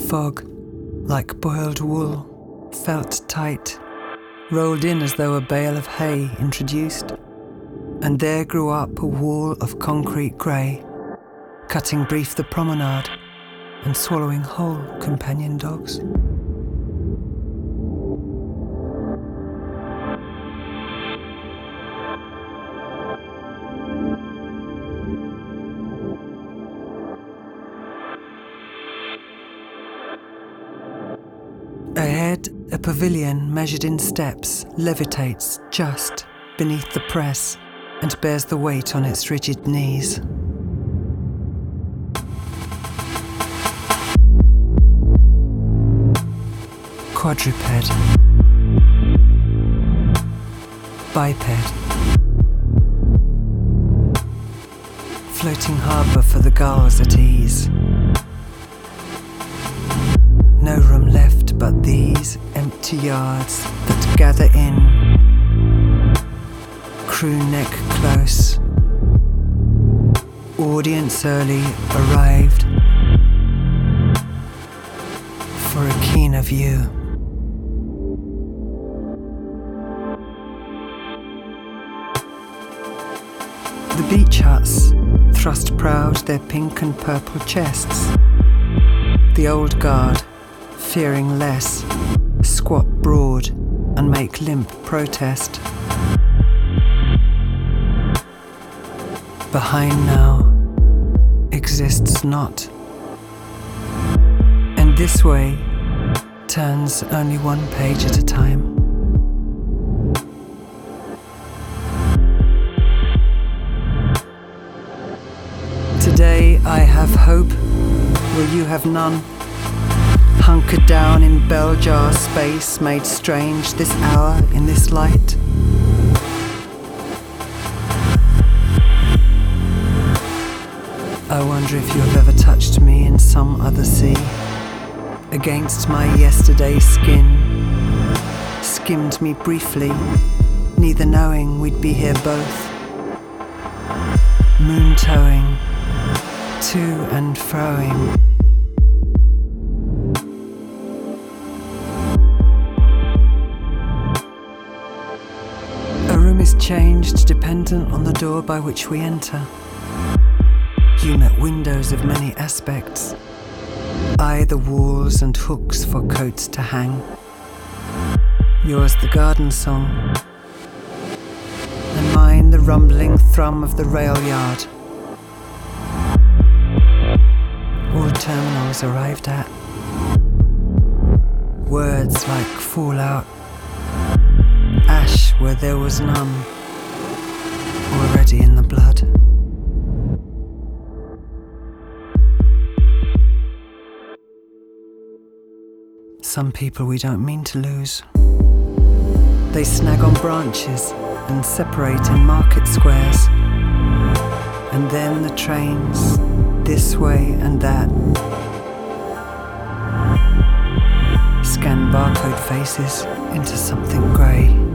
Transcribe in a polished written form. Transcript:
fog, like boiled wool, felt tight, rolled in as though a bale of hay introduced. And there grew up a wall of concrete grey, cutting brief the promenade and swallowing whole companion dogs. Ahead, a pavilion measured in steps levitates just beneath the press and bears the weight on its rigid knees. Quadruped. Biped. Floating harbour for the gulls at ease. No room left but these empty yards that gather in, crew neck close. Audience early arrived for a keener view. The beach huts thrust proud their pink and purple chests. The old guard, fearing less, squat broad and make limp protest. Behind now exists not, and this way turns only one page at a time. Today I have hope where you have none. Hunkered down in bell jar space, made strange this hour in this light. I wonder if you have ever touched me in some other sea, against my yesterday skin, skimmed me briefly, neither knowing we'd be here both, moon towing, to and froing. Is changed dependent on the door by which we enter. You met windows of many aspects, I the walls and hooks for coats to hang. Yours the garden song, and mine the rumbling thrum of the rail yard. All terminals arrived at, words like fallout, ash where there was none, already in the blood. Some people we don't mean to lose. They snag on branches and separate in market squares. And then the trains, this way and that, scan barcode faces into something grey.